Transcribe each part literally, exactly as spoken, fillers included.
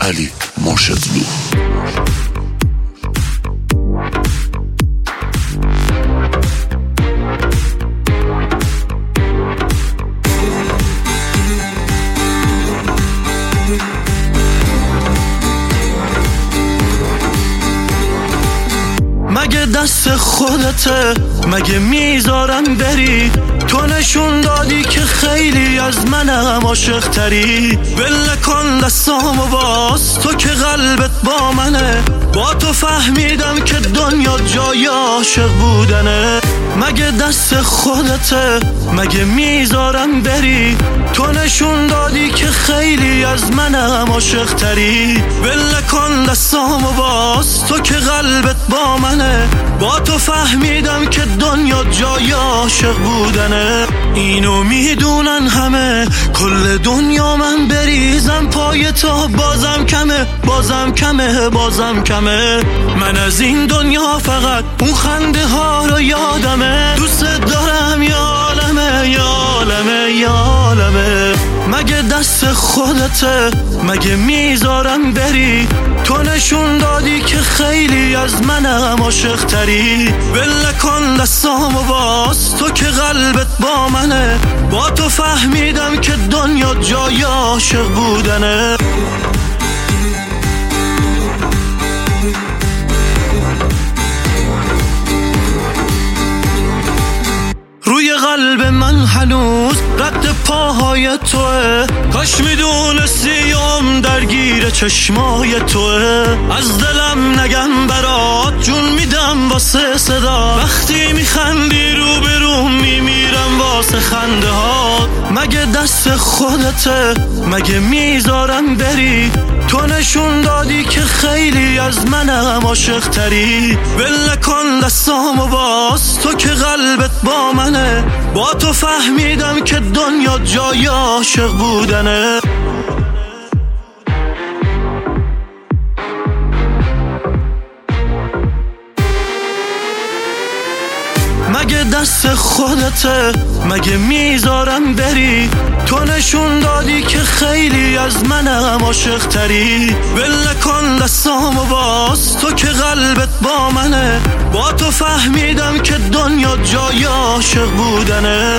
علی مرشدلو. مگه دست خودته، مگه میذارم بری؟ تو نشون دادی که خیلی از منم عاشق تری. ول کن دستامو باز، تو که قلبت با منه. با تو فهمیدم که دنیا جای عاشق بودنه. مگه دست خودته، مگه میذارم بری؟ تو نشون دادی که خیلی از منم عاشق تری. ول کن دستامو باز، تو که قلبت با منه. با تو فهمیدم که دنیا جای عاشق بودنه. اینو میدونن همه، کل دنیا من بریزم پای تو بازم کمه، بازم کمه، بازم کمه. من از این دنیا فقط اون خنده ها رو یادمه. دوست دارم یا عالمه، یا عالمه، یا عالمه. مگه دست خودته، مگه میذارم بری؟ تو نشون دادی که خیلی از منم عاشق تری. ول کن دستامو باز، تو که قلبت با منه. با تو فهمیدم که دنیا جای عاشق بودنه. روی قلب من هنوز رد پاهای توه. کاش میدونستیم درگیر چشمای توه. از دلم نگم برات، جون میدم واسه صدا. وقتی میخندی رو به رو میمیرم واسه خنده ها. مگه دست خودته، مگه میذارم بری؟ تو نشون دادی که خیلی از منم عاشق تری. ول کن دستامو باز، تو که قلبت با منه. با تو فهمیدم که دنیا جای عاشق بودنه. مگه دست خودته، مگه میذارم بری؟ تو نشون دادی که خیلی از منم عاشق تری. ول کن دستامو باز، تو که قلبت با منه. با تو فهمیدم که دنیا جای عاشق بودنه.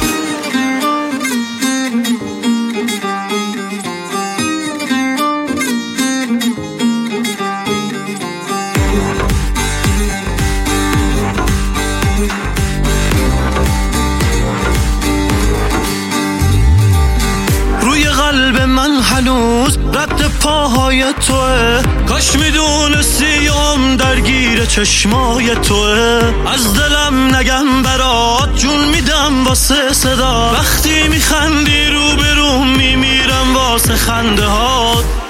قلب من هنوز رد پاهای توه. کاش میدونستیم درگیر چشمای توه. از دلم نگم برات، جون میدم واسه صدا. وقتی میخندی رو به رو میمیرم واسه خنده ها.